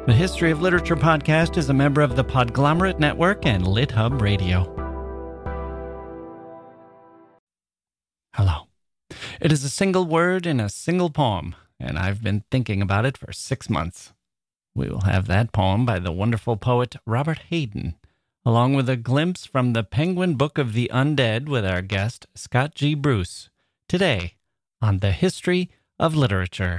The History of Literature podcast is a member of the Podglomerate Network and LitHub Radio. Hello. It is a single word in a single poem, and I've been thinking about it for 6 months. We will have that poem by the wonderful poet Robert Hayden, along with a glimpse from the Penguin Book of the Undead with our guest Scott G. Bruce, today on The History of Literature.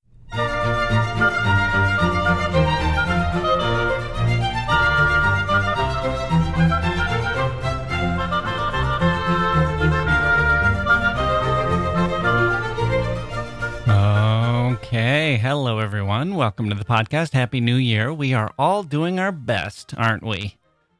Okay, hello everyone. Welcome to the podcast. Happy New Year. We are all doing our best, aren't we?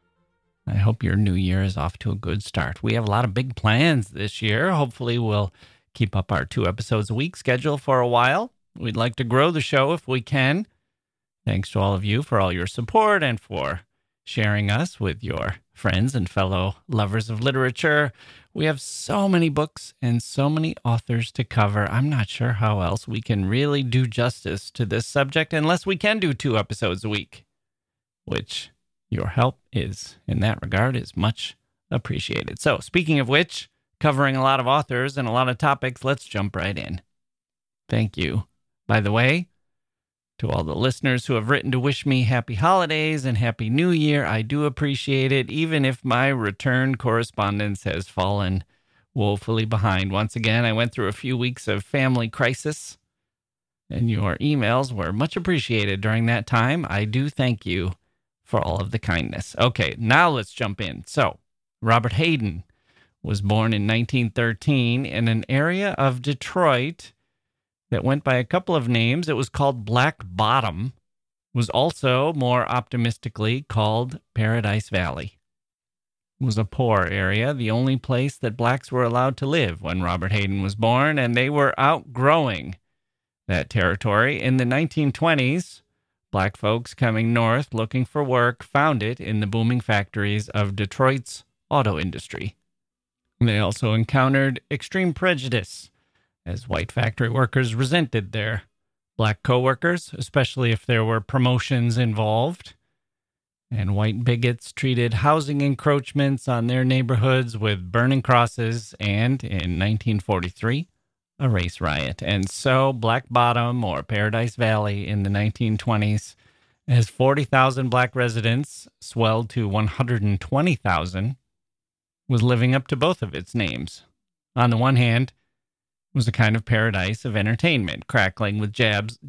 I hope your new year is off to a good start. We have a lot of big plans this year. Hopefully we'll keep up our 2 episodes a week schedule for a while. We'd like to grow the show if we can. Thanks to all of you for all your support and for sharing us with your friends and fellow lovers of literature. We have so many books and so many authors to cover. I'm not sure how else we can really do justice to this subject unless we can do 2 episodes a week, which your help is, in that regard, is much appreciated. So, speaking of which, covering a lot of authors and a lot of topics, let's jump right in. Thank you, by the way, to all the listeners who have written to wish me happy holidays and happy new year. I do appreciate it, even if my return correspondence has fallen woefully behind. Once again, I went through a few weeks of family crisis, and your emails were much appreciated during that time. I do thank you for all of the kindness. Okay, now let's jump in. So, Robert Hayden was born in 1913 in an area of Detroit that went by a couple of names. It was called Black Bottom, was also more optimistically called Paradise Valley. It was a poor area, the only place that blacks were allowed to live when Robert Hayden was born, and they were outgrowing that territory. In the 1920s, black folks coming north looking for work found it in the booming factories of Detroit's auto industry. They also encountered extreme prejudice, as white factory workers resented their black coworkers, especially if there were promotions involved. And white bigots treated housing encroachments on their neighborhoods with burning crosses and, in 1943, a race riot. And so Black Bottom, or Paradise Valley, in the 1920s, as 40,000 black residents swelled to 120,000, was living up to both of its names. On the one hand, was a kind of paradise of entertainment, crackling with jazz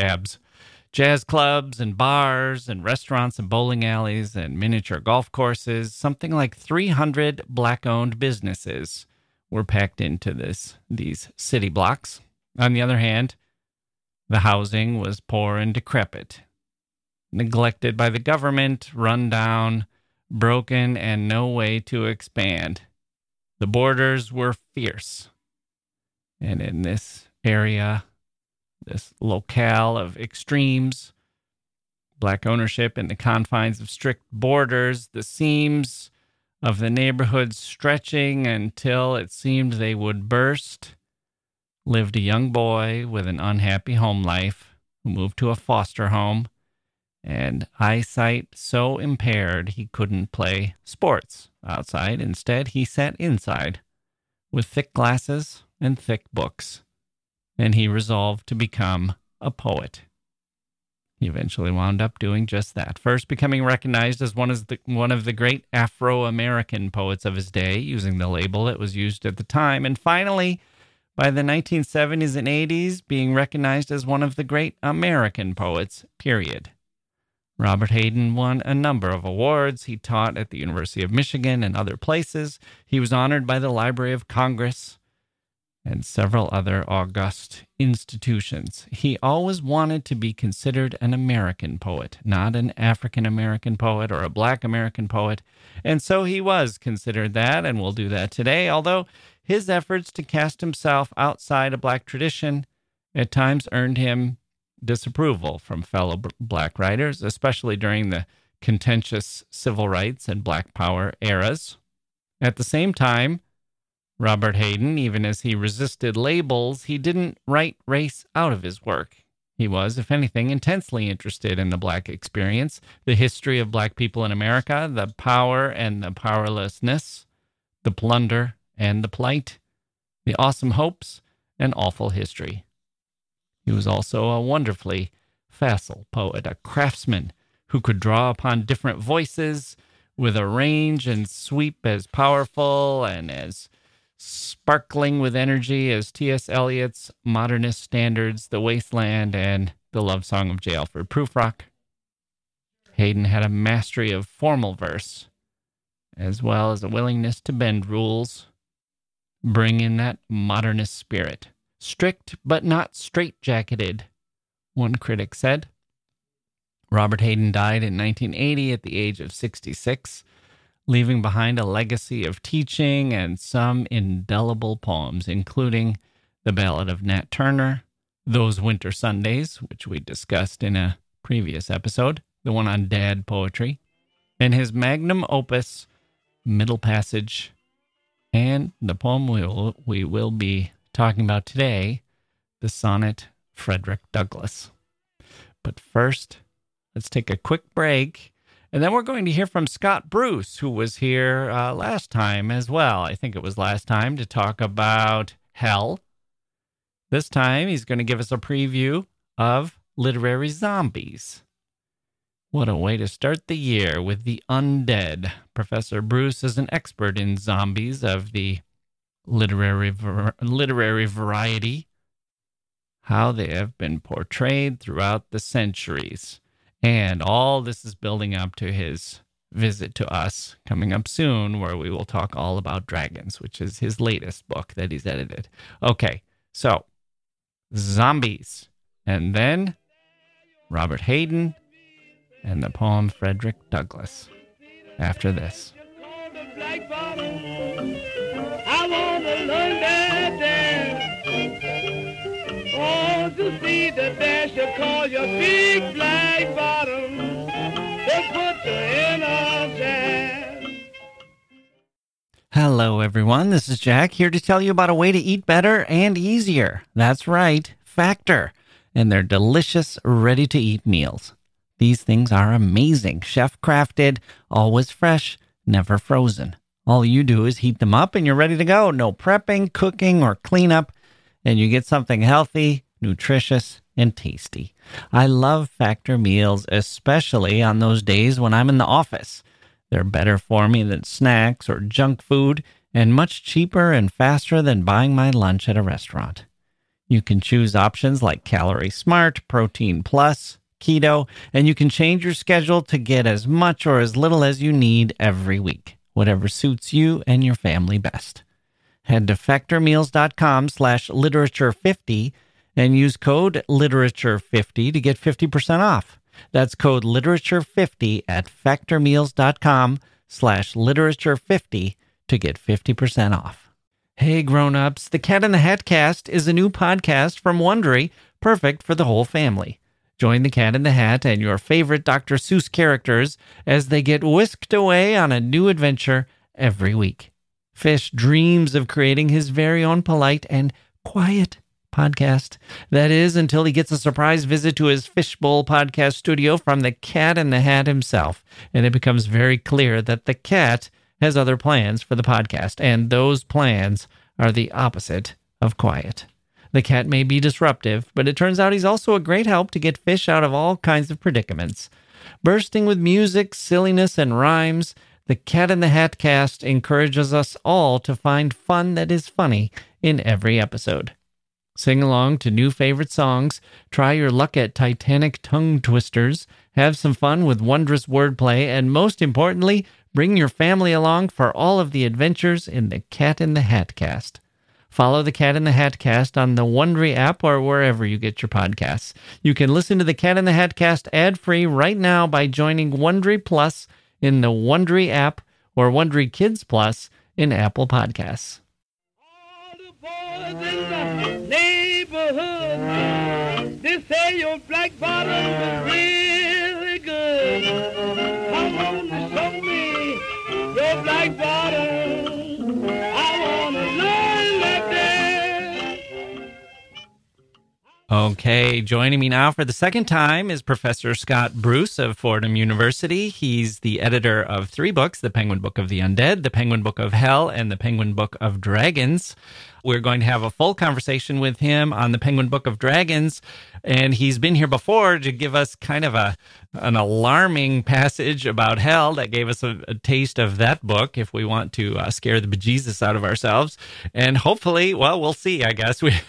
clubs and bars and restaurants and bowling alleys and miniature golf courses. Something like 300 black-owned businesses were packed into these city blocks. On the other hand, the housing was poor and decrepit, neglected by the government, run down, broken, and no way to expand. The borders were fierce. And in this area, this locale of extremes, black ownership in the confines of strict borders, the seams of the neighborhood stretching until it seemed they would burst, lived a young boy with an unhappy home life who moved to a foster home, and eyesight so impaired he couldn't play sports outside. Instead, he sat inside with thick glasses and thick books, and he resolved to become a poet. He eventually wound up doing just that, first becoming recognized as one of the great Afro-American poets of his day, using the label that was used at the time, and finally, by the 1970s and 80s, being recognized as one of the great American poets, period. Robert Hayden won a number of awards. He taught at the University of Michigan and other places. He was honored by the Library of Congress and several other august institutions. He always wanted to be considered an American poet, not an African American poet or a Black American poet, and so he was considered that, and we'll do that today, although his efforts to cast himself outside a Black tradition at times earned him disapproval from fellow Black writers, especially during the contentious civil rights and Black Power eras. At the same time, Robert Hayden, even as he resisted labels, he didn't write race out of his work. He was, if anything, intensely interested in the Black experience, the history of Black people in America, the power and the powerlessness, the plunder and the plight, the awesome hopes and awful history. He was also a wonderfully facile poet, a craftsman who could draw upon different voices with a range and sweep as powerful and as sparkling with energy as T.S. Eliot's modernist standards, The Wasteland, and The Love Song of J. Alfred Prufrock. Hayden had a mastery of formal verse, as well as a willingness to bend rules, bring in that modernist spirit. Strict but not straitjacketed, one critic said. Robert Hayden died in 1980 at the age of 66, leaving behind a legacy of teaching and some indelible poems, including The Ballad of Nat Turner, Those Winter Sundays, which we discussed in a previous episode, the one on dad poetry, and his magnum opus, Middle Passage, and the poem we will be talking about today, the sonnet Frederick Douglass. But first, let's take a quick break. And then we're going to hear from Scott Bruce, who was here last time as well. I think it was last time to talk about hell. This time, he's going to give us a preview of Literary Zombies. What a way to start the year with the undead. Professor Bruce is an expert in zombies of the literary variety, how they have been portrayed throughout the centuries. And all this is building up to his visit to us coming up soon, where we will talk all about dragons, which is his latest book that he's edited. Okay, so zombies. And then Robert Hayden and the poem Frederick Douglass after this. I want to learn that dance. Oh, to see the dance you call your big black bottom. They put you in a jazz. Hello, everyone. This is Jack here to tell you about a way to eat better and easier. That's right, Factor, and their delicious, ready-to-eat meals. These things are amazing, chef-crafted, always fresh, never frozen. All you do is heat them up and you're ready to go. No prepping, cooking, or cleanup, and you get something healthy, nutritious, and tasty. I love Factor meals, especially on those days when I'm in the office. They're better for me than snacks or junk food, and much cheaper and faster than buying my lunch at a restaurant. You can choose options like Calorie Smart, Protein Plus, Keto, and you can change your schedule to get as much or as little as you need every week, whatever suits you and your family best. Head to factormeals.com/literature50 and use code literature50 to get 50% off. That's code literature50 at factormeals.com/literature50 to get 50% off. Hey grown-ups, the Cat in the Hat Cast is a new podcast from Wondery, perfect for the whole family. Join the Cat in the Hat and your favorite Dr. Seuss characters as they get whisked away on a new adventure every week. Fish dreams of creating his very own polite and quiet podcast. That is, until he gets a surprise visit to his Fishbowl podcast studio from the Cat in the Hat himself. And it becomes very clear that the cat has other plans for the podcast, and those plans are the opposite of quiet. The cat may be disruptive, but it turns out he's also a great help to get Fish out of all kinds of predicaments. Bursting with music, silliness, and rhymes, the Cat in the Hat Cast encourages us all to find fun that is funny in every episode. Sing along to new favorite songs, try your luck at Titanic tongue twisters, have some fun with wondrous wordplay, and most importantly, bring your family along for all of the adventures in the Cat in the Hat Cast. Follow the Cat in the Hat Cast on the Wondery app or wherever you get your podcasts. You can listen to the Cat in the Hat Cast ad-free right now by joining Wondery Plus in the Wondery app or Wondery Kids Plus in Apple Podcasts. All the boys in the neighborhood, they say your black bottom is really good. Come on and show me your black bottom. I want to learn like that. Okay, joining me now for the second time is Professor Scott Bruce of Fordham University. He's the editor of 3 books, The Penguin Book of the Undead, The Penguin Book of Hell, and The Penguin Book of Dragons. We're going to have a full conversation with him on The Penguin Book of Dragons, and he's been here before to give us kind of an alarming passage about hell that gave us a taste of that book if we want to scare the bejesus out of ourselves. And hopefully, well, we'll see, I guess. We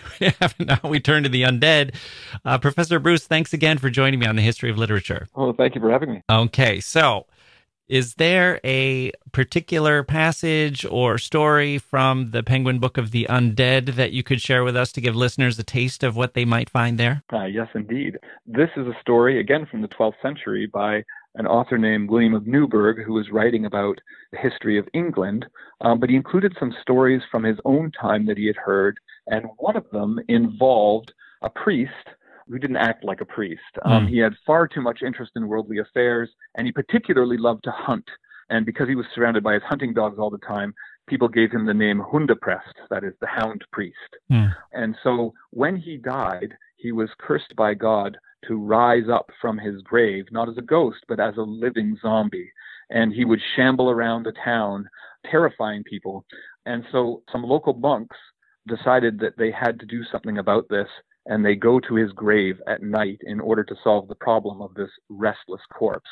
turn to the undead. Professor Bruce, thanks again for joining me on the History of Literature. Oh, thank you for having me. Okay, so is there a particular passage or story from the Penguin Book of the Undead that you could share with us to give listeners a taste of what they might find there? Yes, indeed. This is a story, again, from the 12th century by an author named William of Newburgh, who was writing about the history of England, but he included some stories from his own time that he had heard, and one of them involved a priest who didn't act like a priest. He had far too much interest in worldly affairs, and he particularly loved to hunt. And because he was surrounded by his hunting dogs all the time, people gave him the name Hundeprest, that is, the hound priest. And so when he died, he was cursed by God to rise up from his grave, not as a ghost, but as a living zombie. And he would shamble around the town, terrifying people. And so some local monks decided that they had to do something about this, and they go to his grave at night in order to solve the problem of this restless corpse.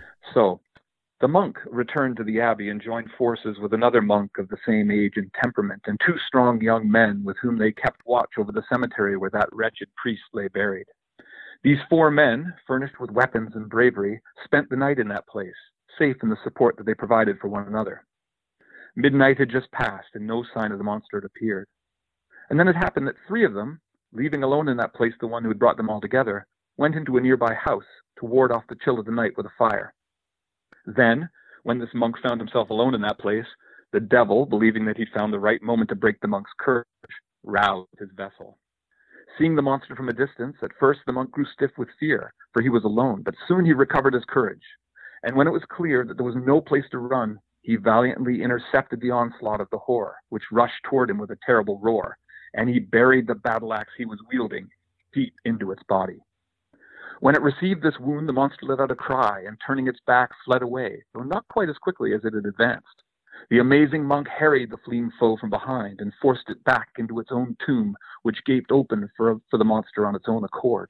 So the monk returned to the abbey and joined forces with another monk of the same age and temperament, and 2 strong young men with whom they kept watch over the cemetery where that wretched priest lay buried. These 4 men, furnished with weapons and bravery, spent the night in that place, safe in the support that they provided for one another. Midnight had just passed, and no sign of the monster had appeared. And then it happened that 3 of them, leaving alone in that place the one who had brought them all together, went into a nearby house to ward off the chill of the night with a fire. Then, when this monk found himself alone in that place, the devil, believing that he'd found the right moment to break the monk's courage, roused his vessel. Seeing the monster from a distance, at first the monk grew stiff with fear, for he was alone, but soon he recovered his courage. And when it was clear that there was no place to run, he valiantly intercepted the onslaught of the horror, which rushed toward him with a terrible roar, and he buried the battle axe he was wielding deep into its body. When it received this wound, the monster let out a cry, and turning its back, fled away, though not quite as quickly as it had advanced. The amazing monk harried the fleeing foe from behind and forced it back into its own tomb, which gaped open for the monster on its own accord.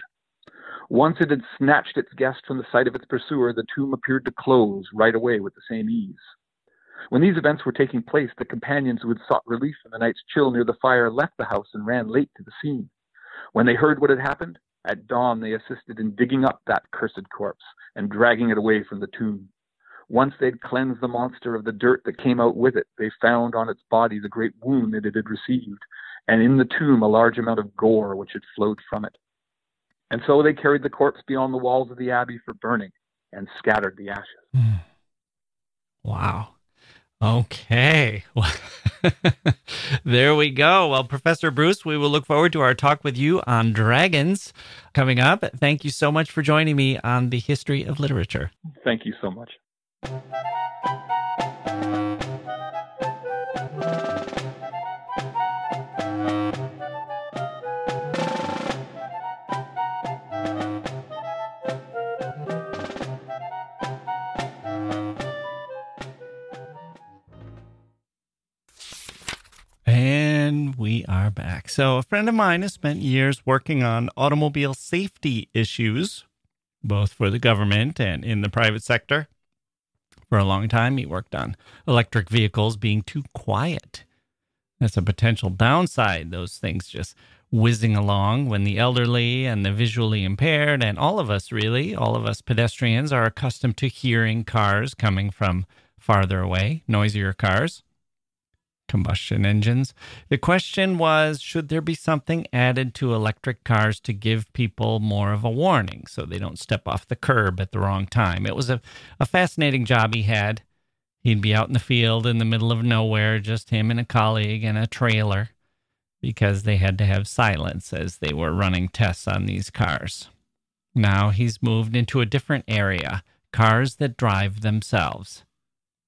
Once it had snatched its guest from the sight of its pursuer, the tomb appeared to close right away with the same ease. When these events were taking place, the companions who had sought relief from the night's chill near the fire left the house and ran late to the scene. When they heard what had happened, at dawn they assisted in digging up that cursed corpse and dragging it away from the tomb. Once they'd cleansed the monster of the dirt that came out with it, they found on its body the great wound that it had received, and in the tomb a large amount of gore which had flowed from it. And so they carried the corpse beyond the walls of the abbey for burning and scattered the ashes. Wow. Okay. There we go. Well, Professor Bruce, we will look forward to our talk with you on dragons coming up. Thank you so much for joining me on the History of Literature. Thank you so much. And we are back. So a friend of mine has spent years working on automobile safety issues, both for the government and in the private sector. For a long time, he worked on electric vehicles being too quiet. That's a potential downside, those things just whizzing along when the elderly and the visually impaired, and all of us pedestrians, are accustomed to hearing cars coming from farther away, noisier cars. Combustion engines. The question was, should there be something added to electric cars to give people more of a warning so they don't step off the curb at the wrong time? It was a fascinating job he had. He'd be out in the field in the middle of nowhere, just him and a colleague and a trailer, because they had to have silence as they were running tests on these cars. Now he's moved into a different area, cars that drive themselves.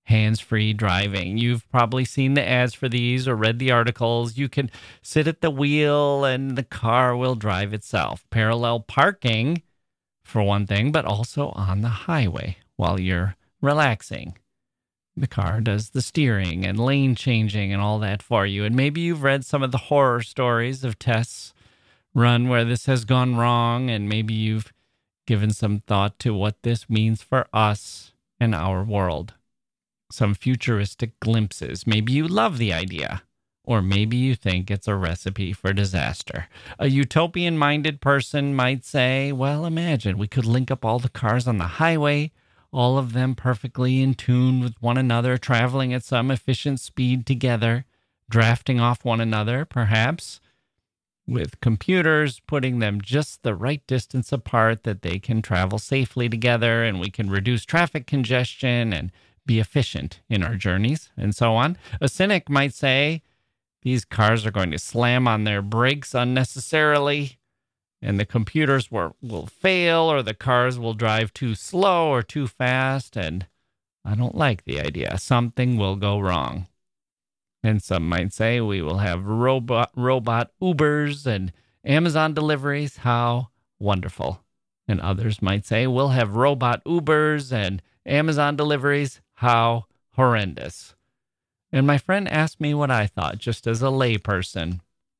hands-free driving. You've probably seen the ads for these or read the articles. You can sit at the wheel and the car will drive itself. Parallel parking, for one thing, but also on the highway while you're relaxing. The car does the steering and lane changing and all that for you. And maybe you've read some of the horror stories of tests run where this has gone wrong, and maybe you've given some thought to what this means for us and our world. Some futuristic glimpses. Maybe you love the idea, or maybe you think it's a recipe for disaster. A utopian-minded person might say, well, imagine we could link up all the cars on the highway, all of them perfectly in tune with one another, traveling at some efficient speed together, drafting off one another, perhaps, with computers putting them just the right distance apart that they can travel safely together, and we can reduce traffic congestion and be efficient in our journeys, and so on. A cynic might say, these cars are going to slam on their brakes unnecessarily, and the computers will fail, or the cars will drive too slow or too fast, and I don't like the idea. Something will go wrong. And some might say we will have robot Ubers and Amazon deliveries. How wonderful. And others might say we'll have robot Ubers and Amazon deliveries. How horrendous. And my friend asked me what I thought, just as a layperson,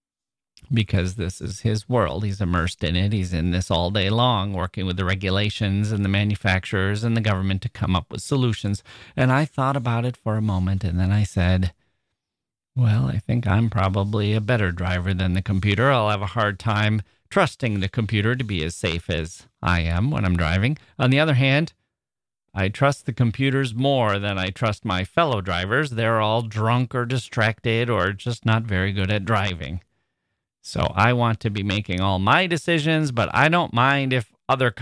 because this is his world. He's immersed in it. He's in this all day long, working with the regulations and the manufacturers and the government to come up with solutions. And I thought about it for a moment, and then I said, well, I think I'm probably a better driver than the computer. I'll have a hard time trusting the computer to be as safe as I am when I'm driving. On the other hand, I trust the computers more than I trust my fellow drivers. They're all drunk or distracted or just not very good at driving. So I want to be making all my decisions, but I don't mind if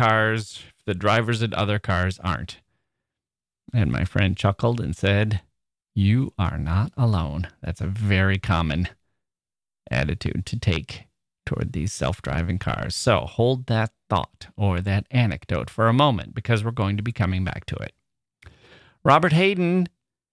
the drivers in other cars aren't. And my friend chuckled and said, you are not alone. That's a very common attitude to take toward these self-driving cars. So hold that thought or that anecdote for a moment, because we're going to be coming back to it. Robert Hayden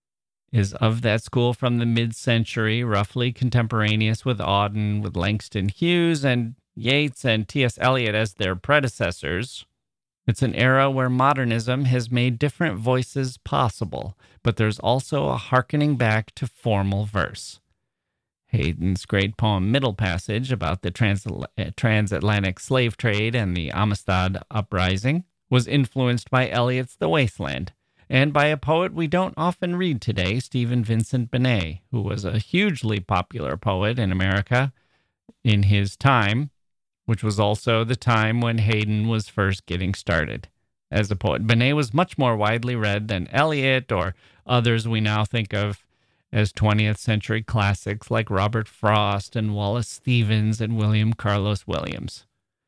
is of that school from the mid-century, roughly contemporaneous with Auden, with Langston Hughes and Yeats and T.S. Eliot as their predecessors. It's an era where modernism has made different voices possible, but there's also a hearkening back to formal verse. Hayden's great poem Middle Passage, about the transatlantic slave trade and the Amistad Uprising, was influenced by Eliot's The Wasteland, and by a poet we don't often read today, Stephen Vincent Benet, who was a hugely popular poet in America in his time, which was also the time when Hayden was first getting started as a poet. Benet was much more widely read than Eliot or others we now think of as 20th century classics like Robert Frost and Wallace Stevens and William Carlos Williams.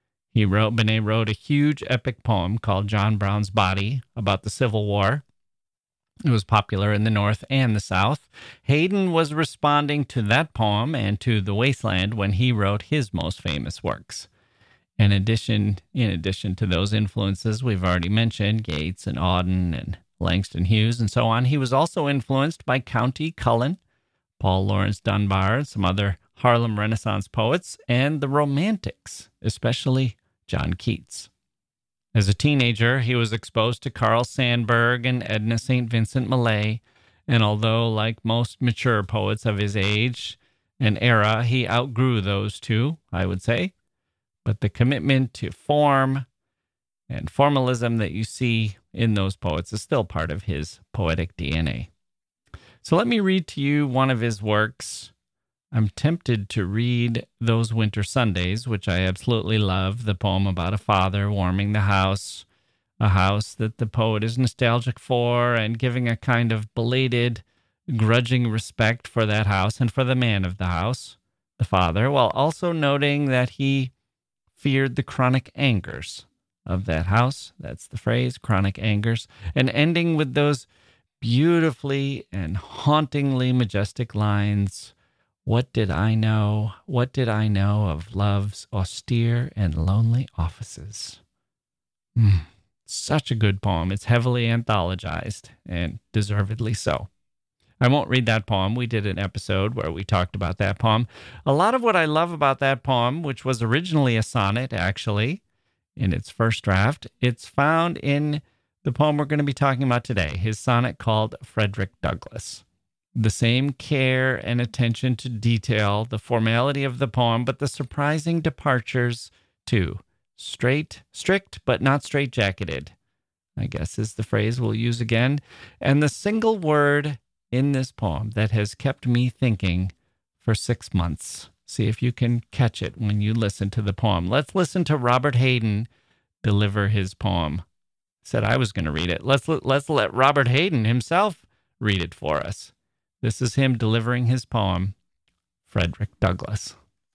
Benet wrote a huge epic poem called John Brown's Body about the Civil War. It was popular in the North and the South. Hayden was responding to that poem and to The Wasteland when he wrote his most famous works. In addition to those influences we've already mentioned, Yeats and Auden and Langston Hughes and so on, he was also influenced by Countee Cullen, Paul Laurence Dunbar, and some other Harlem Renaissance poets, and the Romantics, especially John Keats. As a teenager, he was exposed to Carl Sandburg and Edna St. Vincent Millay, and although, like most mature poets of his age and era, he outgrew those two, I would say. But the commitment to form and formalism that you see in those poets is still part of his poetic DNA. So let me read to you one of his works. I'm tempted to read Those Winter Sundays, which I absolutely love, the poem about a father warming the house, a house that the poet is nostalgic for, and giving a kind of belated, grudging respect for that house and for the man of the house, the father, while also noting that he feared the chronic angers of that house. That's the phrase, chronic angers, and ending with those beautifully and hauntingly majestic lines, "What did I know? What did I know of love's austere and lonely offices?" such a good poem. It's heavily anthologized, and deservedly so. I won't read that poem. We did an episode where we talked about that poem. A lot of what I love about that poem, which was originally a sonnet, actually, in its first draft, it's found in the poem we're going to be talking about today, his sonnet called Frederick Douglass. The same care and attention to detail, the formality of the poem, but the surprising departures, too. Strict, but not straitjacketed, I guess is the phrase we'll use again. And the single word in this poem that has kept me thinking for 6 months. See if you can catch it when you listen to the poem. Let's listen to Robert Hayden deliver his poem. Said I was going to read it. Let's let Robert Hayden himself read it for us. This is him delivering his poem, Frederick Douglass.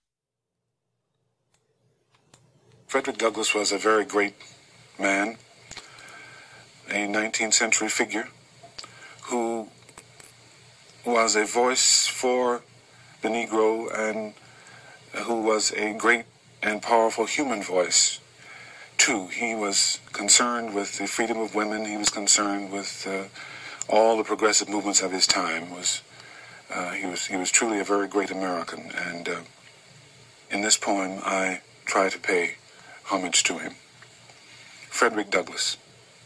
Frederick Douglass was a very great man, a 19th century figure who was a voice for the Negro and who was a great and powerful human voice, too. He was concerned with the freedom of women. He was concerned with all the progressive movements of his time. He was truly a very great American, and in this poem I try to pay homage to him. Frederick Douglass.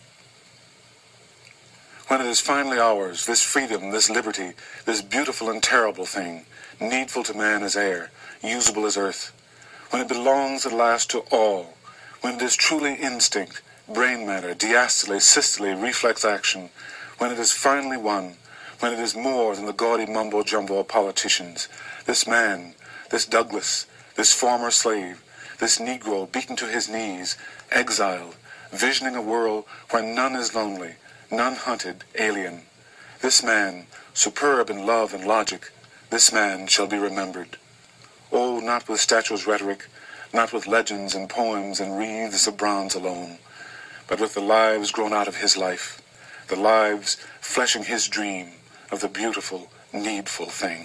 When it is finally ours, this freedom, this liberty, this beautiful and terrible thing, needful to man as air, usable as earth, when it belongs at last to all, when it is truly instinct, brain matter, diastole, systole, reflex action, when it is finally won, when it is more than the gaudy mumbo-jumbo of politicians, this man, this Douglass, this former slave, this Negro beaten to his knees, exiled, visioning a world where none is lonely, none hunted, alien. This man, superb in love and logic, this man shall be remembered. Oh, not with statues' rhetoric, not with legends and poems and wreaths of bronze alone, but with the lives grown out of his life, the lives fleshing his dream of the beautiful, needful thing.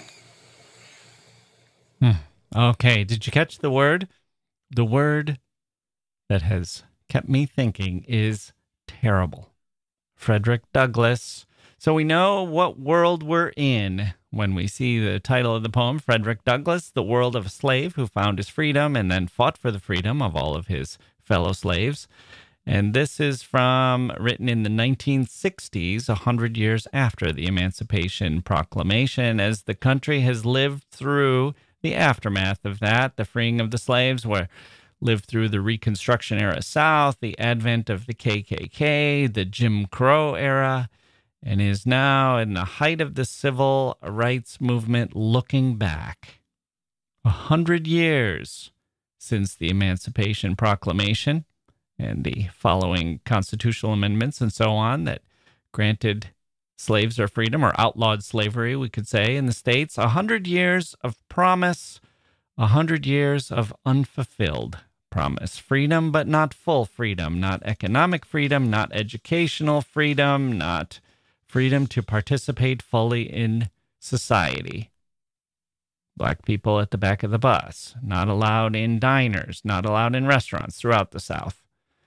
Okay, did you catch the word? The word that has kept me thinking is terrible. Frederick Douglass. So we know what world we're in when we see the title of the poem, Frederick Douglass, the world of a slave who found his freedom and then fought for the freedom of all of his fellow slaves. And this is written in the 1960s, 100 years after the Emancipation Proclamation, as the country has lived through the aftermath of that, the freeing of the slaves, lived through the Reconstruction era South, the advent of the KKK, the Jim Crow era, and is now in the height of the civil rights movement looking back. 100 years since the Emancipation Proclamation and the following constitutional amendments and so on that granted slaves their freedom, or outlawed slavery, we could say, in the States. 100 years of promise, 100 years of unfulfilled promise. Freedom, but not full freedom. Not economic freedom, not educational freedom, not freedom to participate fully in society. Black people at the back of the bus, not allowed in diners, not allowed in restaurants throughout the South.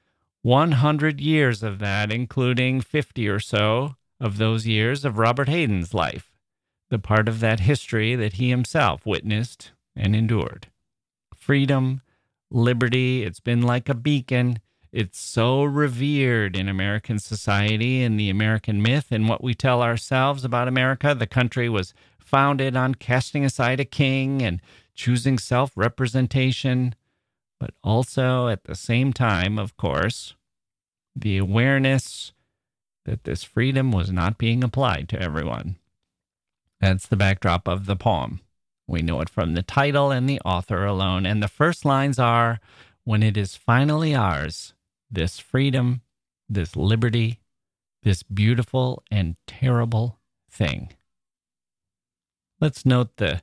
100 years of that, including 50 or so of those years of Robert Hayden's life, the part of that history that he himself witnessed and endured. Freedom, liberty, it's been like a beacon. It's so revered in American society, in the American myth, and what we tell ourselves about America. The country was founded on casting aside a king and choosing self-representation, but also at the same time, of course, the awareness that this freedom was not being applied to everyone. That's the backdrop of the poem. We know it from the title and the author alone. And the first lines are, when it is finally ours, this freedom, this liberty, this beautiful and terrible thing. Let's note the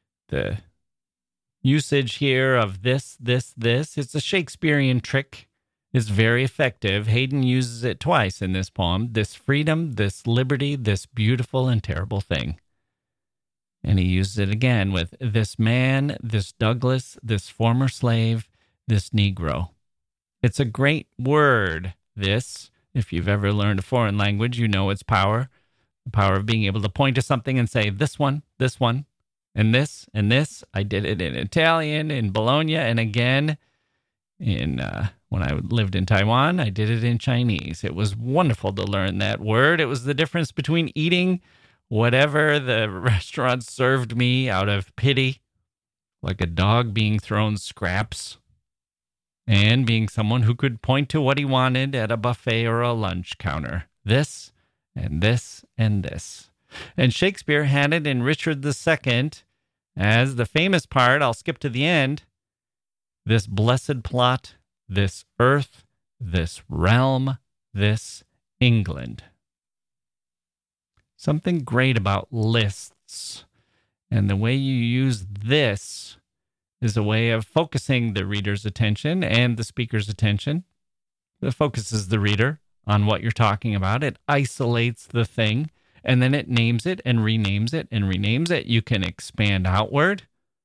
usage here of this. It's a Shakespearean trick. It's very effective. Hayden uses it twice in this poem. This freedom, this liberty, this beautiful and terrible thing. And he uses it again with this man, this Douglass, this former slave, this Negro. It's a great word, this. If you've ever learned a foreign language, you know its power. The power of being able to point to something and say, this one, and this, and this. I did it in Italian, in Bologna, and again when I lived in Taiwan, I did it in Chinese. It was wonderful to learn that word. It was the difference between eating whatever the restaurant served me out of pity, like a dog being thrown scraps, and being someone who could point to what he wanted at a buffet or a lunch counter. This, and this, and this. And Shakespeare had it in Richard II as the famous part. I'll skip to the end. This blessed plot, this earth, this realm, this England. Something great about lists and the way you use this is a way of focusing the reader's attention and the speaker's attention. It focuses the reader on what you're talking about. It isolates the thing, and then it names it and renames it and renames it. You can expand outward.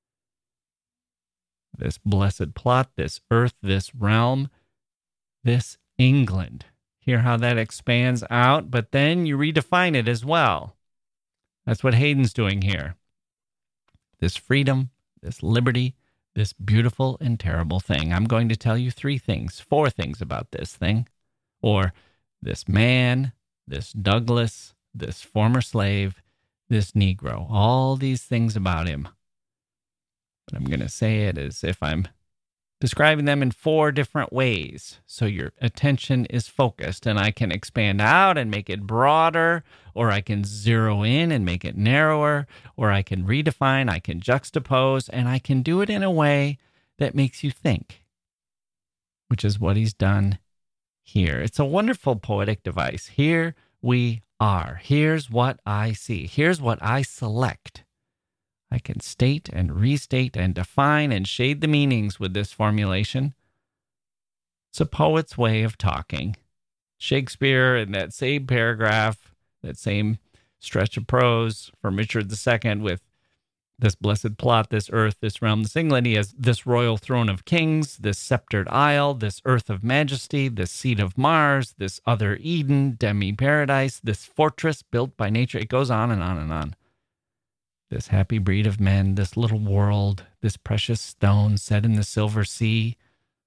This blessed plot, this earth, this realm, this England. Hear how that expands out, but then you redefine it as well. That's what Hayden's doing here. This freedom, this liberty, this beautiful and terrible thing. I'm going to tell you four things about this thing, or this man, this Douglas, this former slave, this Negro, all these things about him. But I'm going to say it as if I'm describing them in four different ways. So your attention is focused, and I can expand out and make it broader, or I can zero in and make it narrower, or I can redefine, I can juxtapose, and I can do it in a way that makes you think, which is what he's done here. It's a wonderful poetic device. Here we are. Here's what I see. Here's what I select. I can state and restate and define and shade the meanings with this formulation. It's a poet's way of talking. Shakespeare, in that same paragraph, that same stretch of prose from Richard II with this blessed plot, this earth, this realm, this England, he has this royal throne of kings, this sceptered isle, this earth of majesty, this seat of Mars, this other Eden, demi-paradise, this fortress built by nature. It goes on and on and on. This happy breed of men, this little world, this precious stone set in the silver sea.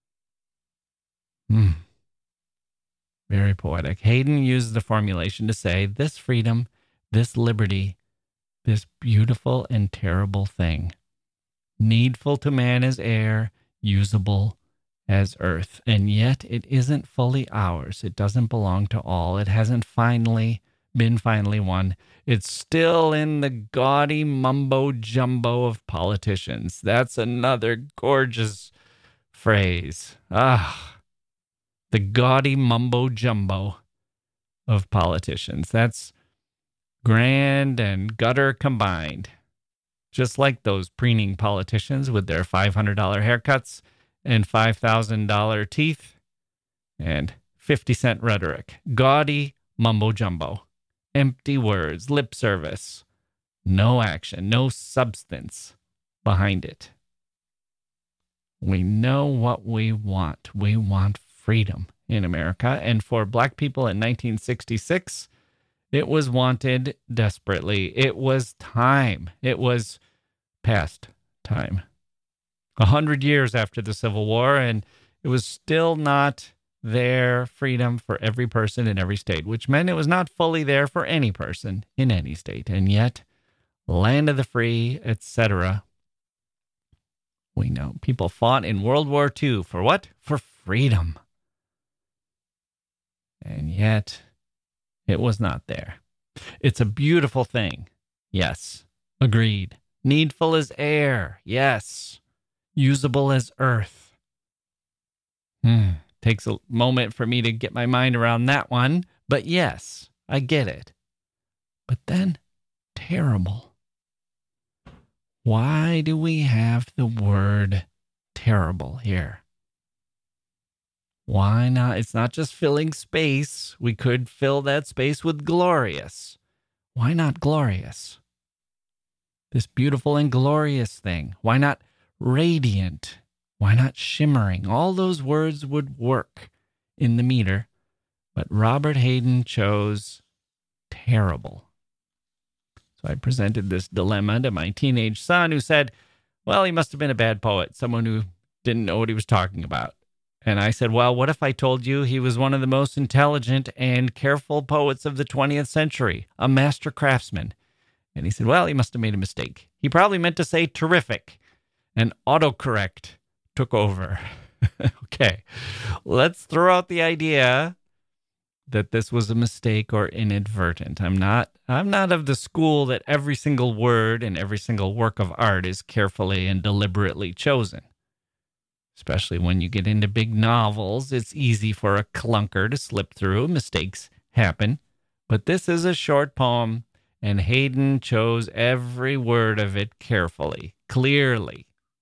Very poetic. Hayden used the formulation to say, this freedom, this liberty, this beautiful and terrible thing, needful to man as air, usable as earth. And yet it isn't fully ours. It doesn't belong to all. It hasn't been finally won. It's still in the gaudy mumbo jumbo of politicians. That's another gorgeous phrase. The gaudy mumbo jumbo of politicians. That's grand and gutter combined. Just like those preening politicians with their $500 haircuts and $5,000 teeth and 50-cent rhetoric. Gaudy mumbo jumbo. Empty words, lip service, no action, no substance behind it. We know what we want. We want freedom in America. And for Black people in 1966, it was wanted desperately. It was time. It was past time. 100 years after the Civil War, and it was still not there, freedom for every person in every state, which meant it was not fully there for any person in any state. And yet, land of the free, etc. We know people fought in World War II for what? For freedom. And yet, it was not there. It's a beautiful thing. Yes. Agreed. Needful as air. Yes. Usable as earth. Takes a moment for me to get my mind around that one. But yes, I get it. But then, terrible. Why do we have the word terrible here? Why not? It's not just filling space. We could fill that space with glorious. Why not glorious? This beautiful and glorious thing. Why not radiant? Why not shimmering? All those words would work in the meter, But Robert Hayden chose terrible. So I presented this dilemma to my teenage son, who said, well, he must have been a bad poet, someone who didn't know what he was talking about. And I said, well, what if I told you he was one of the most intelligent and careful poets of the 20th century, a master craftsman? And he said, well, he must have made a mistake. He probably meant to say terrific. And autocorrect took over. Okay, let's throw out the idea that this was a mistake or inadvertent. I'm not of the school that every single word and every single work of art is carefully and deliberately chosen. Especially when you get into big novels, it's easy for a clunker to slip through. Mistakes happen. But this is a short poem, and Hayden chose every word of it carefully, clearly.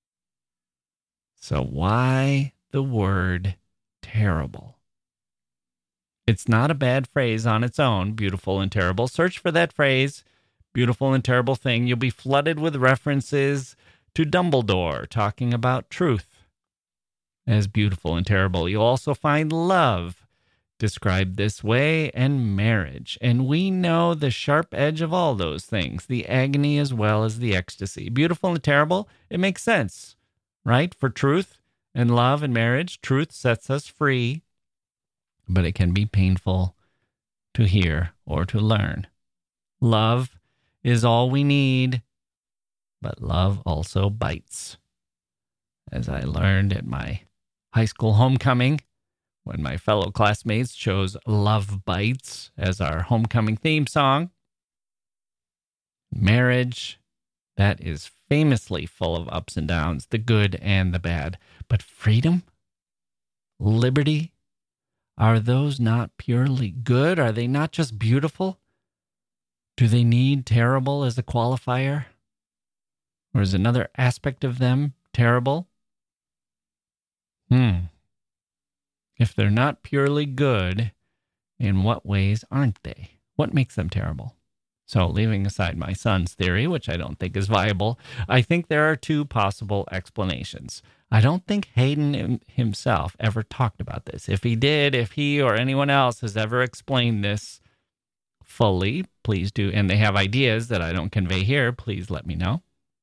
So why the word terrible? It's not a bad phrase on its own, beautiful and terrible. Search for that phrase, beautiful and terrible thing. You'll be flooded with references to Dumbledore talking about truth as beautiful and terrible. You'll also find love described this way and marriage. And we know the sharp edge of all those things, the agony as well as the ecstasy. Beautiful and terrible, it makes sense, right? For truth and love and marriage, truth sets us free, but it can be painful to hear or to learn. Love is all we need, but love also bites. As I learned at my high school homecoming, when my fellow classmates chose Love Bites as our homecoming theme song. Marriage, that is famously full of ups and downs, the good and the bad. But freedom, liberty, are those not purely good? Are they not just beautiful? Do they need terrible as a qualifier? Or is another aspect of them terrible? If they're not purely good, in what ways aren't they? What makes them terrible? So, leaving aside my son's theory, which I don't think is viable, I think there are two possible explanations. I don't think Hayden himself ever talked about this. If he did, if he or anyone else has ever explained this fully, please do. And they have ideas that I don't convey here, please let me know.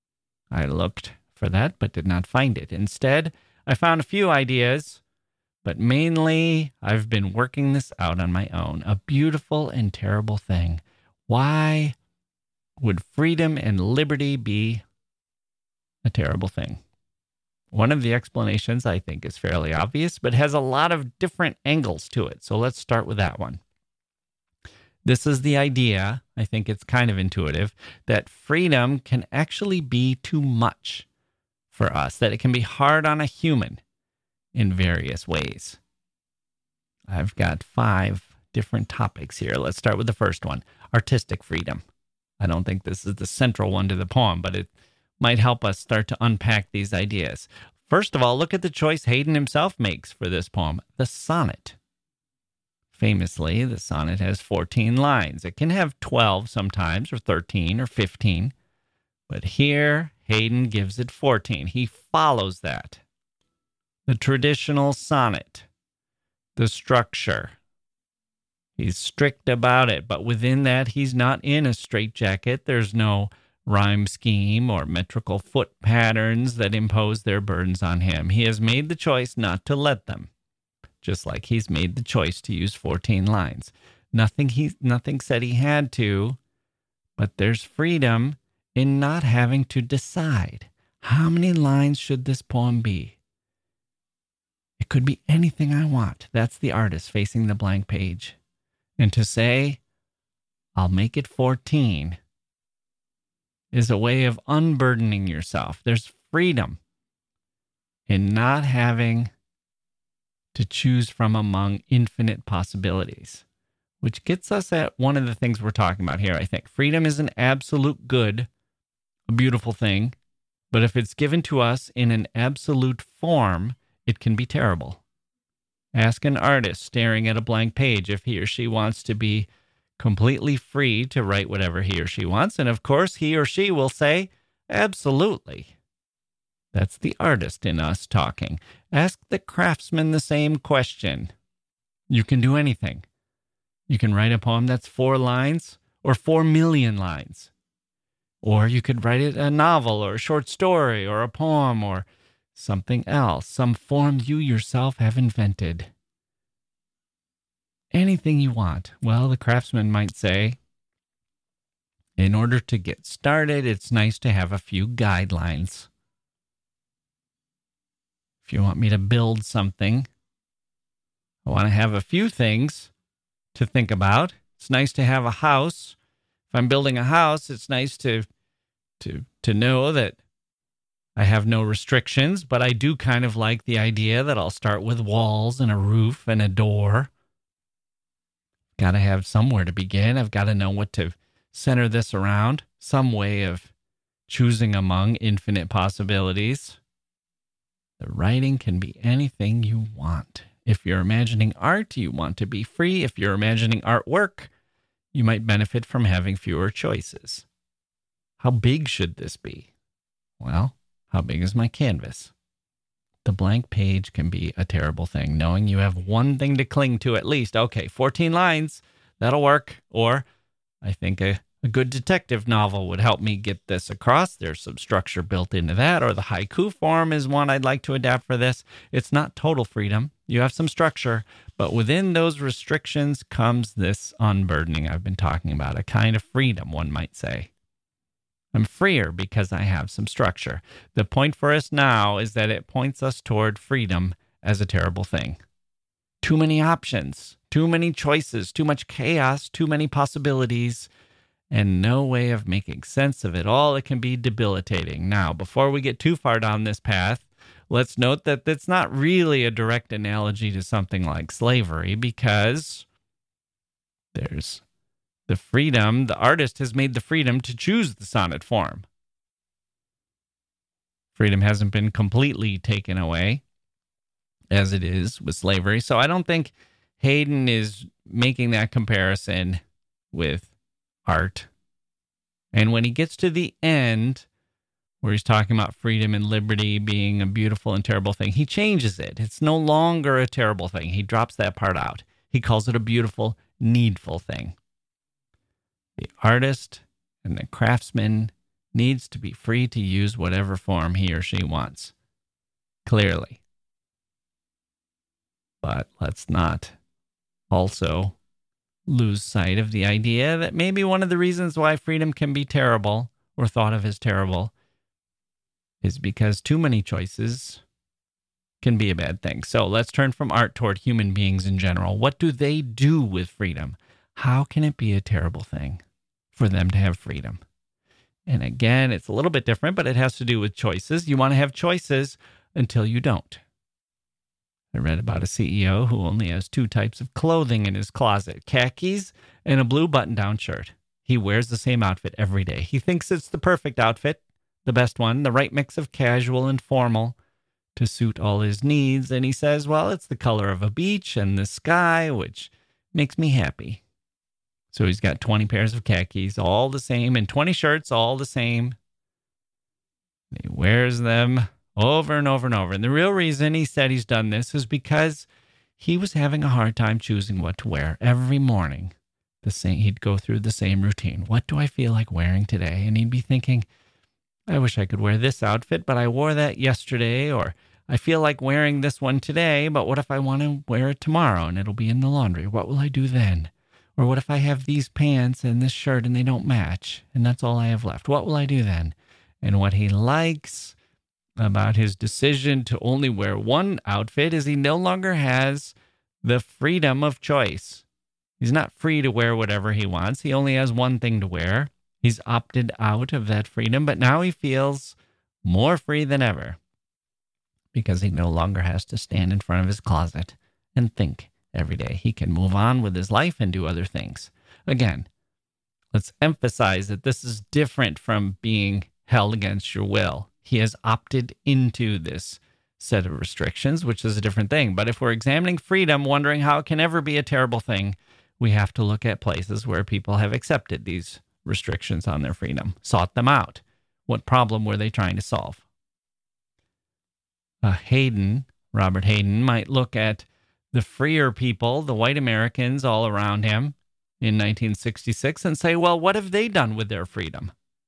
I looked for that, but did not find it. Instead, I found a few ideas, but mainly I've been working this out on my own. A beautiful and terrible thing. Why would freedom and liberty be a terrible thing? One of the explanations I think is fairly obvious, but has a lot of different angles to it. So let's start with that one. This is the idea, I think it's kind of intuitive, that freedom can actually be too much for us, that it can be hard on a human in various ways. I've got 5 different topics here. Let's start with the first one, artistic freedom. I don't think this is the central one to the poem, but it might help us start to unpack these ideas. First of all, look at the choice Hayden himself makes for this poem, the sonnet. Famously, the sonnet has 14 lines. It can have 12 sometimes, or 13, or 15. But here, Hayden gives it 14. He follows that. The traditional sonnet, the structure. He's strict about it, but within that, he's not in a straitjacket. There's no rhyme scheme or metrical foot patterns that impose their burdens on him. He has made the choice not to let them, just like he's made the choice to use 14 lines. Nothing said he had to, but there's freedom in not having to decide how many lines should this poem be. It could be anything I want. That's the artist facing the blank page. And to say, I'll make it 14, is a way of unburdening yourself. There's freedom in not having to choose from among infinite possibilities, which gets us at one of the things we're talking about here, I think. Freedom is an absolute good, a beautiful thing, but if it's given to us in an absolute form, it can be terrible. Ask an artist staring at a blank page if he or she wants to be completely free to write whatever he or she wants, and of course he or she will say, absolutely. That's the artist in us talking. Ask the craftsman the same question. You can do anything. You can write a poem that's 4 lines or 4 million lines. Or you could write it a novel or a short story or a poem or something else, some form you yourself have invented. Anything you want. Well, the craftsman might say, in order to get started, it's nice to have a few guidelines. If you want me to build something, I want to have a few things to think about. It's nice to have a house. If I'm building a house, it's nice to know that I have no restrictions, but I do kind of like the idea that I'll start with walls and a roof and a door. Got to have somewhere to begin. I've got to know what to center this around, some way of choosing among infinite possibilities. The writing can be anything you want. If you're imagining art, you want to be free. If you're imagining artwork, you might benefit from having fewer choices. How big should this be? Well, how big is my canvas? The blank page can be a terrible thing, knowing you have one thing to cling to at least. Okay, 14 lines, that'll work. Or I think a good detective novel would help me get this across. There's some structure built into that. Or the haiku form is one I'd like to adapt for this. It's not total freedom. You have some structure, but within those restrictions comes this unburdening I've been talking about, a kind of freedom, one might say. I'm freer because I have some structure. The point for us now is that it points us toward freedom as a terrible thing. Too many options, too many choices, too much chaos, too many possibilities, and no way of making sense of it all. It can be debilitating. Now, before we get too far down this path, let's note that it's not really a direct analogy to something like slavery, because there's the freedom, the artist has made the freedom to choose the sonnet form. Freedom hasn't been completely taken away, as it is with slavery. So I don't think Hayden is making that comparison with art. And when he gets to the end, where he's talking about freedom and liberty being a beautiful and terrible thing, he changes it. It's no longer a terrible thing. He drops that part out. He calls it a beautiful, needful thing. The artist and the craftsman needs to be free to use whatever form he or she wants, clearly. But let's not also lose sight of the idea that maybe one of the reasons why freedom can be terrible, or thought of as terrible, is because too many choices can be a bad thing. So let's turn from art toward human beings in general. What do they do with freedom? How can it be a terrible thing for them to have freedom? And again, it's a little bit different, but it has to do with choices. You want to have choices until you don't. I read about a CEO who only has 2 types of clothing in his closet, khakis and a blue button-down shirt. He wears the same outfit every day. He thinks it's the perfect outfit, the best one, the right mix of casual and formal to suit all his needs. And he says, well, it's the color of a beach and the sky, which makes me happy. So he's got 20 pairs of khakis, all the same, and 20 shirts, all the same. He wears them over and over and over. And the real reason he said he's done this is because he was having a hard time choosing what to wear every morning. He'd go through the same routine. What do I feel like wearing today? And he'd be thinking, I wish I could wear this outfit, but I wore that yesterday. Or I feel like wearing this one today, but what if I want to wear it tomorrow and it'll be in the laundry? What will I do then? Or what if I have these pants and this shirt and they don't match and that's all I have left? What will I do then? And what he likes about his decision to only wear one outfit is he no longer has the freedom of choice. He's not free to wear whatever he wants. He only has one thing to wear. He's opted out of that freedom, but now he feels more free than ever because he no longer has to stand in front of his closet and think every day. He can move on with his life and do other things. Again, let's emphasize that this is different from being held against your will. He has opted into this set of restrictions, which is a different thing. But if we're examining freedom, wondering how it can ever be a terrible thing, we have to look at places where people have accepted these restrictions on their freedom, sought them out. What problem were they trying to solve? Robert Hayden, might look at the freer people, the white Americans all around him in 1966, and say, well, what have they done with their freedom?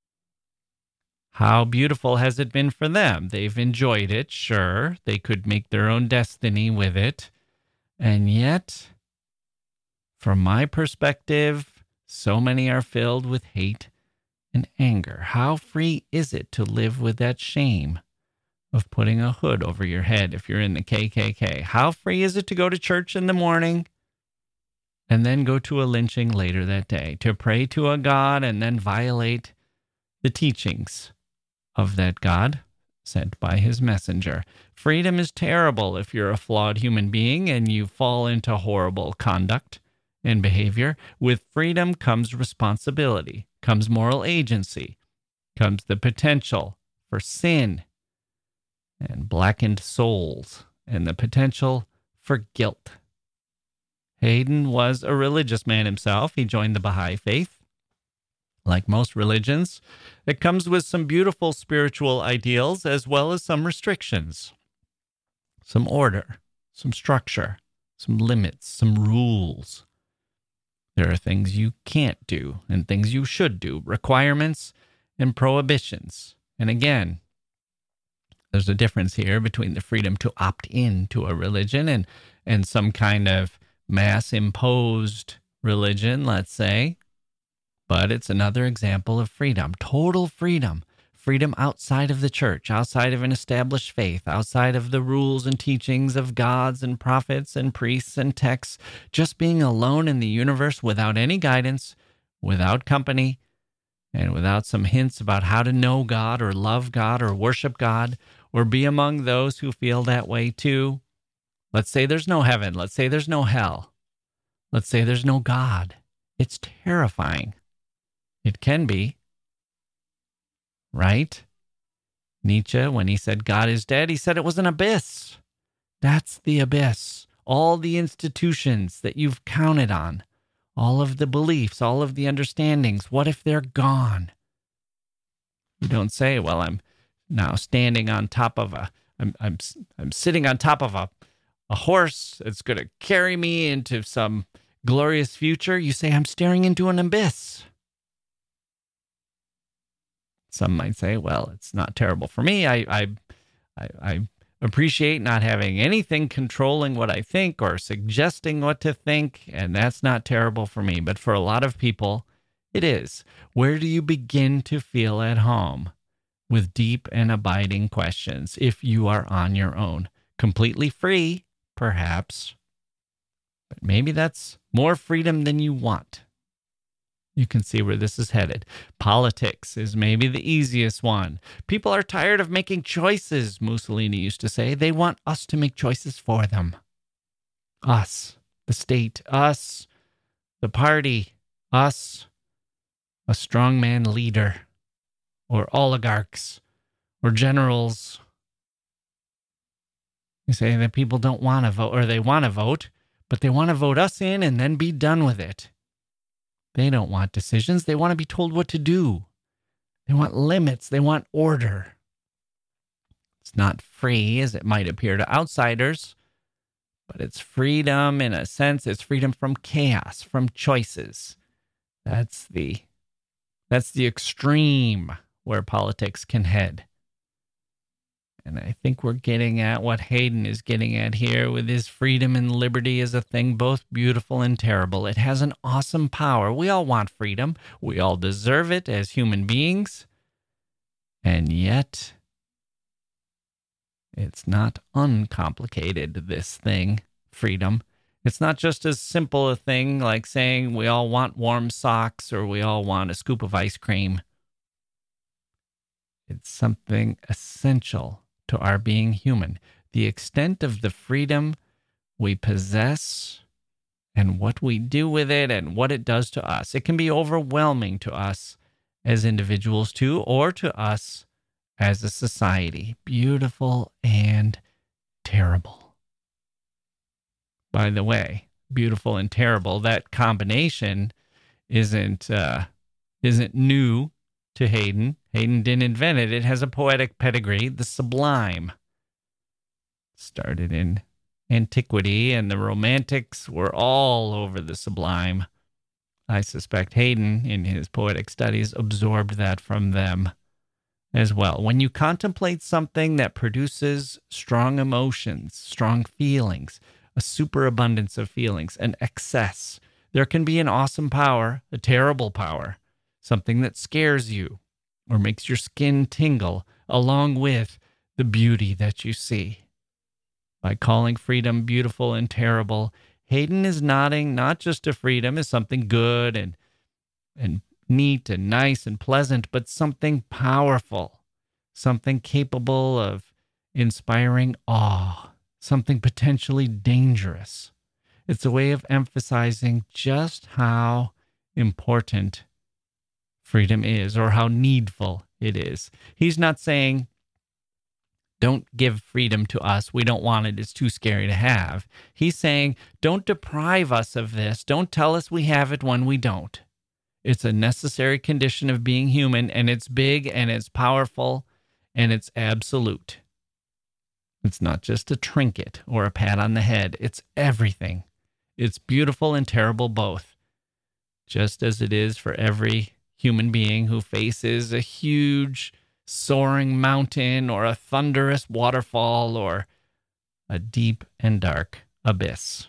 How beautiful has it been for them? They've enjoyed it, sure. They could make their own destiny with it. And yet, from my perspective, so many are filled with hate and anger. How free is it to live with that shame of putting a hood over your head if you're in the KKK? How free is it to go to church in the morning and then go to a lynching later that day, to pray to a God and then violate the teachings of that God sent by his messenger? Freedom is terrible if you're a flawed human being and you fall into horrible conduct and behavior. With freedom comes responsibility, comes moral agency, comes the potential for sin and blackened souls, and the potential for guilt. Hayden was a religious man himself. He joined the Baha'i faith. Like most religions, it comes with some beautiful spiritual ideals as well as some restrictions, some order, some structure, some limits, some rules. There are things you can't do and things you should do, requirements and prohibitions. And again, there's a difference here between the freedom to opt in to a religion and some kind of mass-imposed religion, let's say. But it's another example of freedom, total freedom, freedom outside of the church, outside of an established faith, outside of the rules and teachings of gods and prophets and priests and texts, just being alone in the universe without any guidance, without company, and without some hints about how to know God or love God or worship God or be among those who feel that way too. Let's say there's no heaven. Let's say there's no hell. Let's say there's no God. It's terrifying. It can be, right? Nietzsche, when he said God is dead, he said it was an abyss. That's the abyss. All the institutions that you've counted on, all of the beliefs, all of the understandings, what if they're gone? You don't say, well, I'm now standing on top of I'm sitting on top of a horse that's going to carry me into some glorious future. You say, I'm staring into an abyss. Some might say, well, it's not terrible for me. I appreciate not having anything controlling what I think or suggesting what to think, and that's not terrible for me. But for a lot of people, it is. Where do you begin to feel at home with deep and abiding questions if you are on your own? Completely free, perhaps, but maybe that's more freedom than you want. You can see where this is headed. Politics is maybe the easiest one. People are tired of making choices, Mussolini used to say. They want us to make choices for them. Us, the state, us, the party, us, a strongman leader, or oligarchs, or generals. You say that people don't want to vote, or they want to vote, but they want to vote us in and then be done with it. They don't want decisions. They want to be told what to do. They want limits. They want order. It's not free, as it might appear to outsiders, but it's freedom in a sense. It's freedom from chaos, from choices. That's the extreme where politics can head. And I think we're getting at what Hayden is getting at here with his freedom and liberty is a thing both beautiful and terrible. It has an awesome power. We all want freedom. We all deserve it as human beings. And yet, it's not uncomplicated, this thing, freedom. It's not just as simple a thing like saying we all want warm socks or we all want a scoop of ice cream. It's something essential to our being human. The extent of the freedom we possess and what we do with it and what it does to us. It can be overwhelming to us as individuals too, or to us as a society. Beautiful and terrible. By the way, beautiful and terrible, that combination isn't new to Hayden. Hayden didn't invent it. It has a poetic pedigree, the sublime. Started in antiquity, and the Romantics were all over the sublime. I suspect Haydn, in his poetic studies, absorbed that from them as well. When you contemplate something that produces strong emotions, strong feelings, a superabundance of feelings, an excess, there can be an awesome power, a terrible power, something that scares you or makes your skin tingle, along with the beauty that you see. By calling freedom beautiful and terrible, Haydn is nodding not just to freedom as something good and neat and nice and pleasant, but something powerful, something capable of inspiring awe, something potentially dangerous. It's a way of emphasizing just how important freedom is, or how needful it is. He's not saying, don't give freedom to us. We don't want it. It's too scary to have. He's saying, don't deprive us of this. Don't tell us we have it when we don't. It's a necessary condition of being human, and it's big, and it's powerful, and it's absolute. It's not just a trinket or a pat on the head. It's everything. It's beautiful and terrible both, just as it is for every human being who faces a huge soaring mountain or a thunderous waterfall or a deep and dark abyss.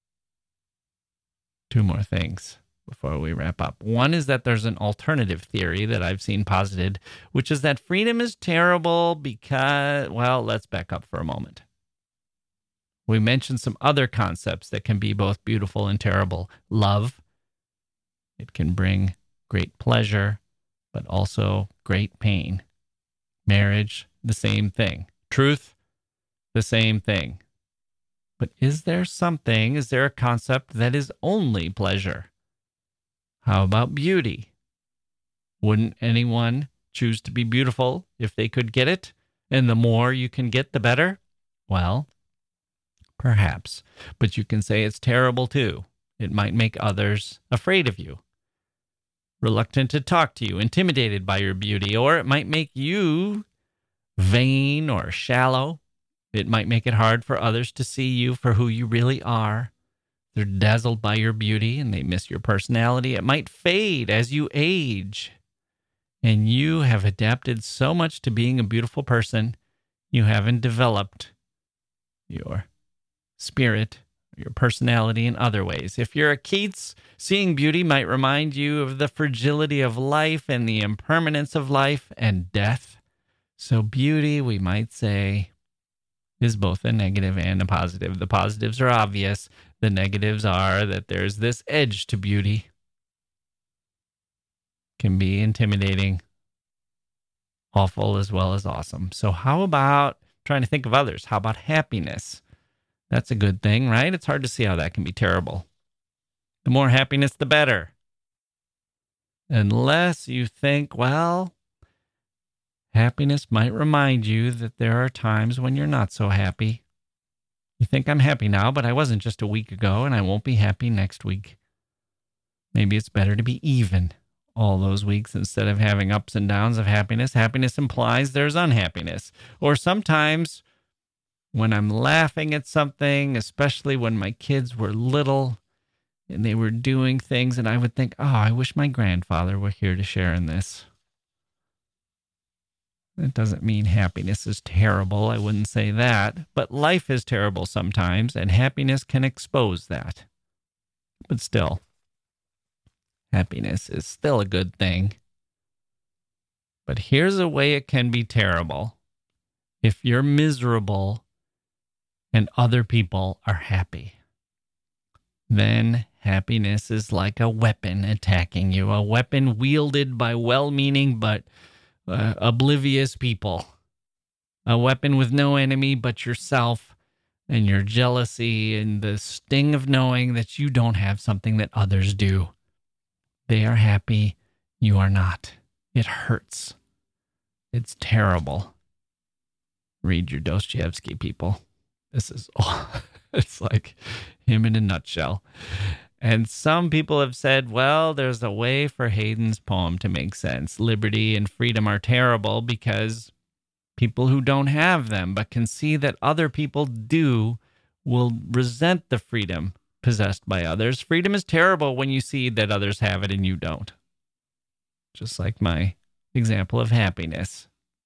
Two more things before we wrap up. One is that there's an alternative theory that I've seen posited, which is that freedom is terrible because, well, let's back up for a moment. We mentioned some other concepts that can be both beautiful and terrible. Love, it can bring great pleasure, but also great pain. Marriage, the same thing. Truth, the same thing. But is there a concept that is only pleasure? How about beauty? Wouldn't anyone choose to be beautiful if they could get it? And the more you can get, the better? Well, perhaps. But you can say it's terrible too. It might make others afraid of you, reluctant to talk to you, intimidated by your beauty, or it might make you vain or shallow. It might make it hard for others to see you for who you really are. They're dazzled by your beauty and they miss your personality. It might fade as you age. And you have adapted so much to being a beautiful person, you haven't developed your spirit, your personality in other ways. If you're a Keats, seeing beauty might remind you of the fragility of life and the impermanence of life and death. So beauty, we might say, is both a negative and a positive. The positives are obvious. The negatives are that there's this edge to beauty. Can be intimidating, awful as well as awesome. So how about trying to think of others? How about happiness? That's a good thing, right? It's hard to see how that can be terrible. The more happiness, the better. Unless you think, well, happiness might remind you that there are times when you're not so happy. You think, I'm happy now, but I wasn't just a week ago, and I won't be happy next week. Maybe it's better to be even all those weeks instead of having ups and downs of happiness. Happiness implies there's unhappiness. Or sometimes when I'm laughing at something, especially when my kids were little and they were doing things, and I would think, oh, I wish my grandfather were here to share in this. It doesn't mean happiness is terrible. I wouldn't say that. But life is terrible sometimes, and happiness can expose that. But still, happiness is still a good thing. But here's a way it can be terrible. If you're miserable and other people are happy, then happiness is like a weapon attacking you, a weapon wielded by well-meaning but oblivious people, a weapon with no enemy but yourself and your jealousy and the sting of knowing that you don't have something that others do. They are happy, you are not. It hurts. It's terrible. Read your Dostoevsky, people. This is all, it's like him in a nutshell. And some people have said, well, there's a way for Haydn's poem to make sense. Liberty and freedom are terrible because people who don't have them but can see that other people do will resent the freedom possessed by others. Freedom is terrible when you see that others have it and you don't. Just like my example of happiness.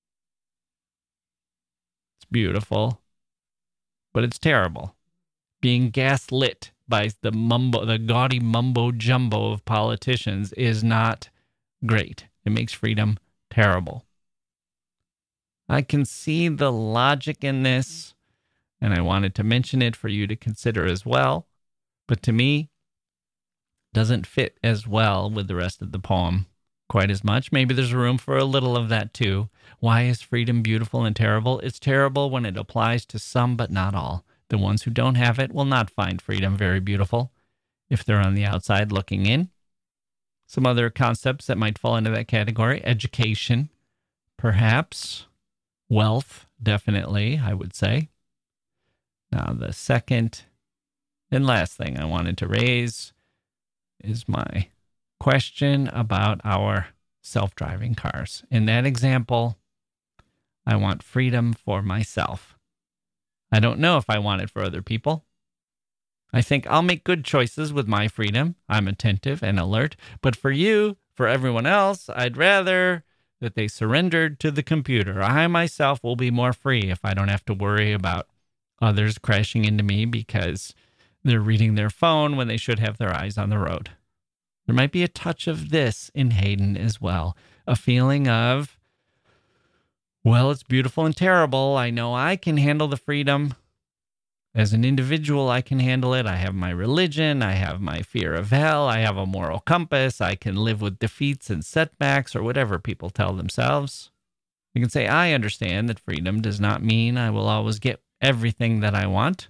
It's beautiful, but it's terrible. Being gaslit by the gaudy mumbo jumbo of politicians is not great. It makes freedom terrible. I can see the logic in this, and I wanted to mention it for you to consider as well. But to me, doesn't fit as well with the rest of the poem quite as much. Maybe there's room for a little of that too. Why is freedom beautiful and terrible? It's terrible when it applies to some, but not all. The ones who don't have it will not find freedom very beautiful if they're on the outside looking in. Some other concepts that might fall into that category: education, perhaps. Wealth, definitely, I would say. Now, the second and last thing I wanted to raise is my question about our self-driving cars. In that example, I want freedom for myself. I don't know if I want it for other people. I think I'll make good choices with my freedom. I'm attentive and alert. But for you, for everyone else, I'd rather that they surrendered to the computer. I myself will be more free if I don't have to worry about others crashing into me because they're reading their phone when they should have their eyes on the road. There might be a touch of this in Hayden as well. A feeling of, well, it's beautiful and terrible. I know I can handle the freedom. As an individual, I can handle it. I have my religion. I have my fear of hell. I have a moral compass. I can live with defeats and setbacks or whatever people tell themselves. You can say, I understand that freedom does not mean I will always get everything that I want.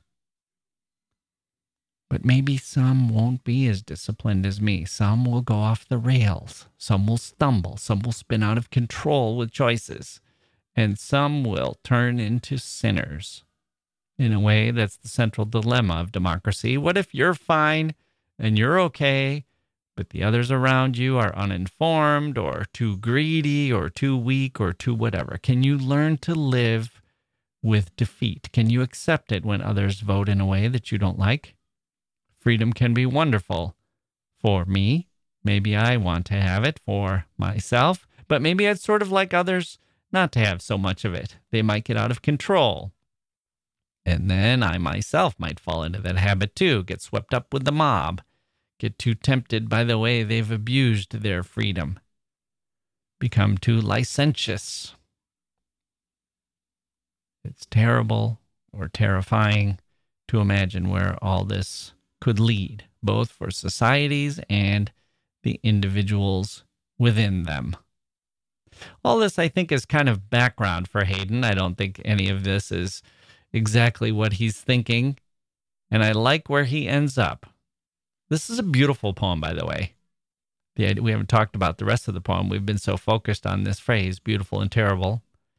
But maybe some won't be as disciplined as me. Some will go off the rails. Some will stumble. Some will spin out of control with choices. And some will turn into sinners. In a way, that's the central dilemma of democracy. What if you're fine and you're okay, but the others around you are uninformed or too greedy or too weak or too whatever? Can you learn to live with defeat? Can you accept it when others vote in a way that you don't like? Freedom can be wonderful for me. Maybe I want to have it for myself, but maybe I'd sort of like others not to have so much of it. They might get out of control. And then I myself might fall into that habit too, get swept up with the mob, get too tempted by the way they've abused their freedom, become too licentious. It's terrible or terrifying to imagine where all this could lead, both for societies and the individuals within them. All this, I think, is kind of background for Hayden. I don't think any of this is exactly what he's thinking, and I like where he ends up. This is a beautiful poem, by the way. We haven't talked about the rest of the poem. We've been so focused on this phrase, beautiful and terrible.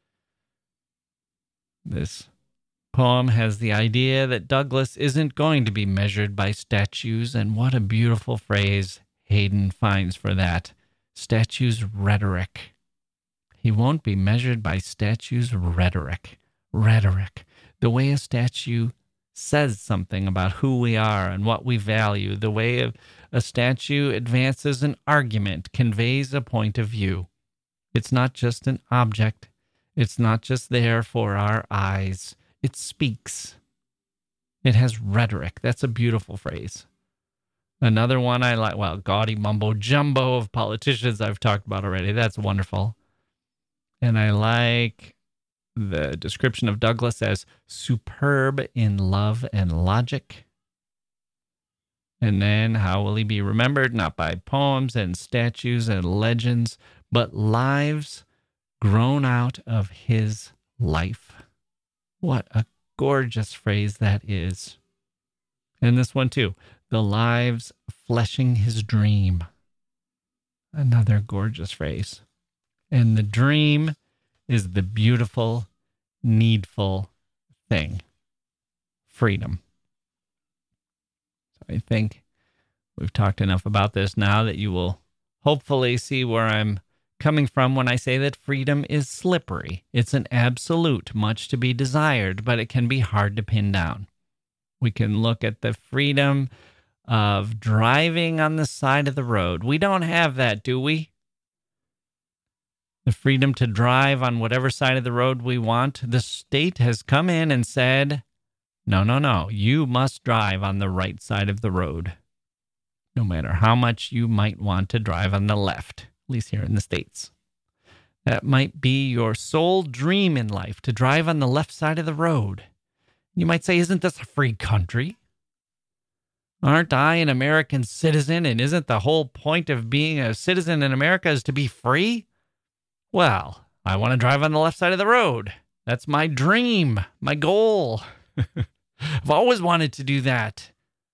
This poem has the idea that Douglas isn't going to be measured by statues, and what a beautiful phrase Hayden finds for that. Statues' rhetoric. He won't be measured by statues' rhetoric. Rhetoric. The way a statue says something about who we are and what we value, the way a statue advances an argument, conveys a point of view. It's not just an object. It's not just there for our eyes. It speaks. It has rhetoric. That's a beautiful phrase. Another one I like, well, gaudy mumbo jumbo of politicians I've talked about already. That's wonderful. And I like the description of Douglas as superb in love and logic. And then how will he be remembered? Not by poems and statues and legends, but lives grown out of his life. What a gorgeous phrase that is. And this one too, the lives fleshing his dream. Another gorgeous phrase. And the dream is the beautiful, needful thing. Freedom. So I think we've talked enough about this now that you will hopefully see where I'm coming from when I say that freedom is slippery. It's an absolute, much to be desired, but it can be hard to pin down. We can look at the freedom of driving on the side of the road. We don't have that, do we? The freedom to drive on whatever side of the road we want. The state has come in and said, no, you must drive on the right side of the road, no matter how much you might want to drive on the left, at least here in the States. That might be your sole dream in life, to drive on the left side of the road. You might say, isn't this a free country? Aren't I an American citizen? And isn't the whole point of being a citizen in America is to be free? Well, I want to drive on the left side of the road. That's my dream, my goal. I've always wanted to do that.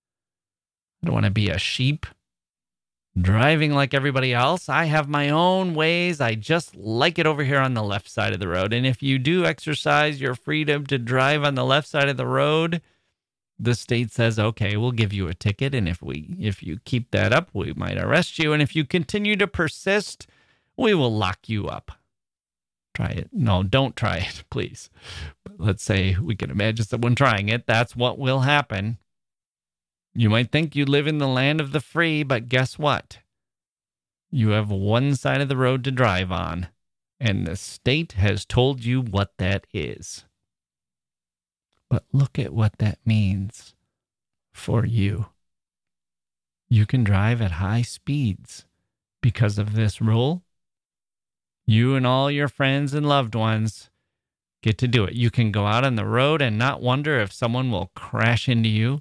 I don't want to be a sheep driving like everybody else. I have my own ways. I just like it over here on the left side of the road. And if you do exercise your freedom to drive on the left side of the road, the state says, okay, we'll give you a ticket. And if you keep that up, we might arrest you. And if you continue to persist, we will lock you up. Try it. No, don't try it, please. But let's say we can imagine someone trying it. That's what will happen. You might think you live in the land of the free, but guess what? You have one side of the road to drive on, and the state has told you what that is. But look at what that means for you. You can drive at high speeds because of this rule. You and all your friends and loved ones get to do it. You can go out on the road and not wonder if someone will crash into you.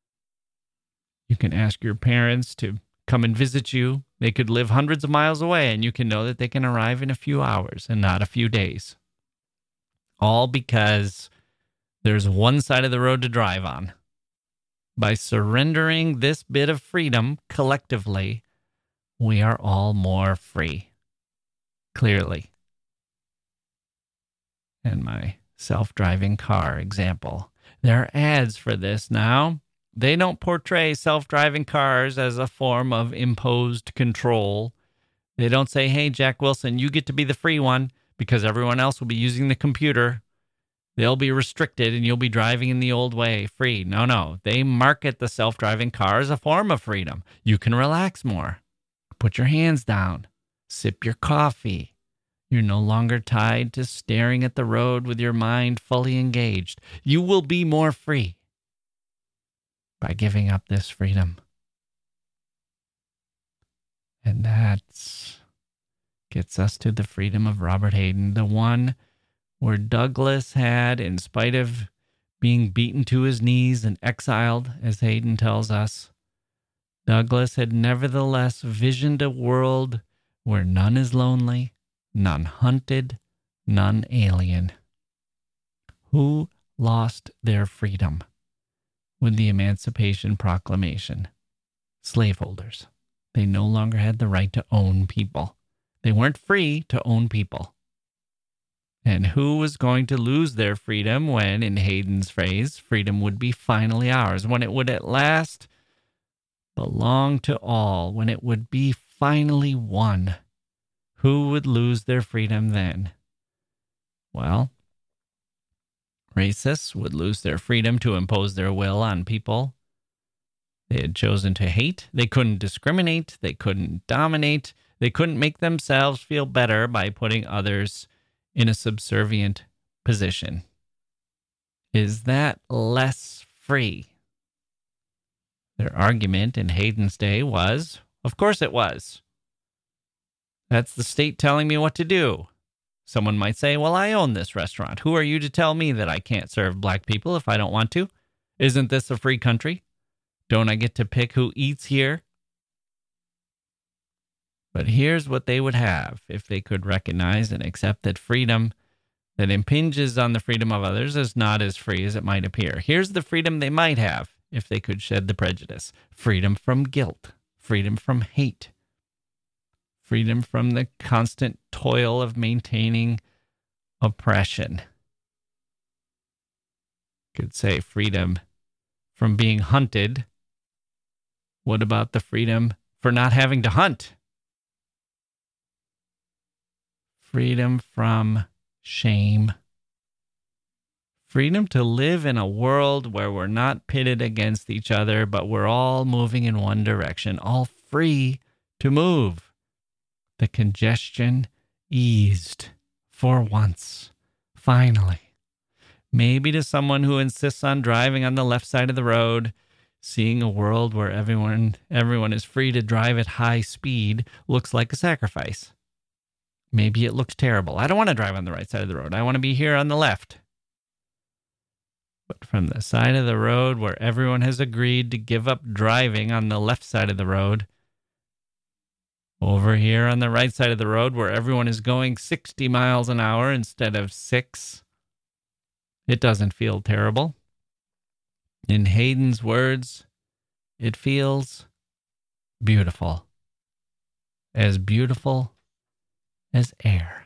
You can ask your parents to come and visit you. They could live hundreds of miles away, and you can know that they can arrive in a few hours and not a few days. All because there's one side of the road to drive on. By surrendering this bit of freedom collectively, we are all more free. Clearly. And my self-driving car example. There are ads for this now. They don't portray self-driving cars as a form of imposed control. They don't say, hey, Jack Wilson, you get to be the free one because everyone else will be using the computer. They'll be restricted and you'll be driving in the old way, free. No. They market the self-driving car as a form of freedom. You can relax more. Put your hands down. Sip your coffee. You're no longer tied to staring at the road with your mind fully engaged. You will be more free by giving up this freedom. And that gets us to the freedom of Robert Hayden, the one where Douglass had, in spite of being beaten to his knees and exiled, as Hayden tells us, Douglass had nevertheless visioned a world where none is lonely, none hunted, none alien. Who lost their freedom with the Emancipation Proclamation? Slaveholders. They no longer had the right to own people. They weren't free to own people. And who was going to lose their freedom when, in Hayden's phrase, freedom would be finally ours, when it would at last belong to all, when it would be finally won? Who would lose their freedom then? Well, racists would lose their freedom to impose their will on people they had chosen to hate. They couldn't discriminate. They couldn't dominate. They couldn't make themselves feel better by putting others in a subservient position. Is that less free? Their argument in Hayden's day was, of course it was. That's the state telling me what to do. Someone might say, well, I own this restaurant. Who are you to tell me that I can't serve black people if I don't want to? Isn't this a free country? Don't I get to pick who eats here? But here's what they would have if they could recognize and accept that freedom that impinges on the freedom of others is not as free as it might appear. Here's the freedom they might have if they could shed the prejudice. Freedom from guilt. Freedom from hate. Freedom from the constant toil of maintaining oppression. Could say freedom from being hunted. What about the freedom for not having to hunt? Freedom from shame. Freedom to live in a world where we're not pitted against each other, but we're all moving in one direction, all free to move. The congestion eased for once, finally. Maybe to someone who insists on driving on the left side of the road, seeing a world where everyone is free to drive at high speed looks like a sacrifice. Maybe it looks terrible. I don't want to drive on the right side of the road. I want to be here on the left. But from the side of the road where everyone has agreed to give up driving on the left side of the road, over here on the right side of the road where everyone is going 60 miles an hour instead of 6, it doesn't feel terrible. In Hayden's words, it feels beautiful. As beautiful as air.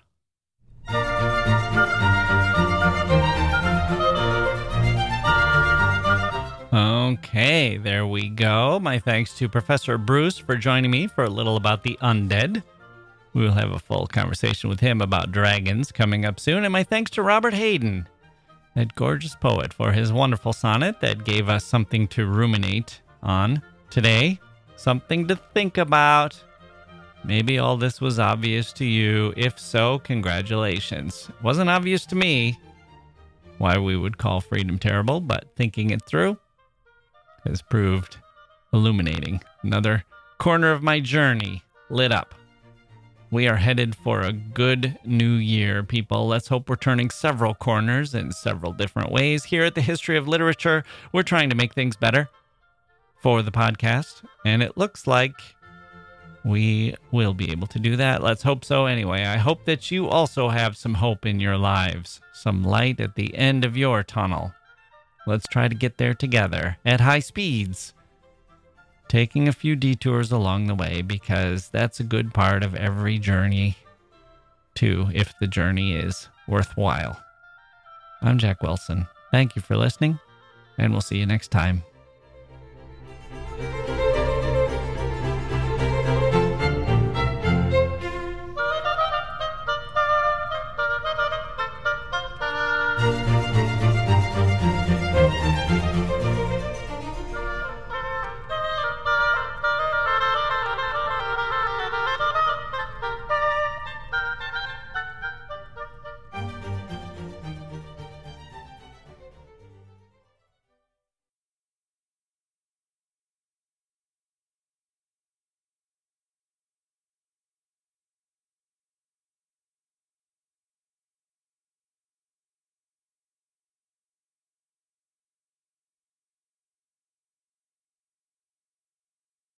Okay, there we go. My thanks to Professor Bruce for joining me for a little about the undead. We will have a full conversation with him about dragons coming up soon. And my thanks to Robert Hayden, that gorgeous poet, for his wonderful sonnet that gave us something to ruminate on today, something to think about. Maybe all this was obvious to you. If so, congratulations. It wasn't obvious to me why we would call freedom terrible, but thinking it through has proved illuminating. Another corner of my journey lit up. We are headed for a good new year, people. Let's hope we're turning several corners in several different ways. Here at the History of Literature, we're trying to make things better for the podcast, and it looks like we will be able to do that. Let's hope so anyway. I hope that you also have some hope in your lives, some light at the end of your tunnel. Let's try to get there together at high speeds, taking a few detours along the way, because that's a good part of every journey, too, if the journey is worthwhile. I'm Jack Wilson. Thank you for listening, and we'll see you next time.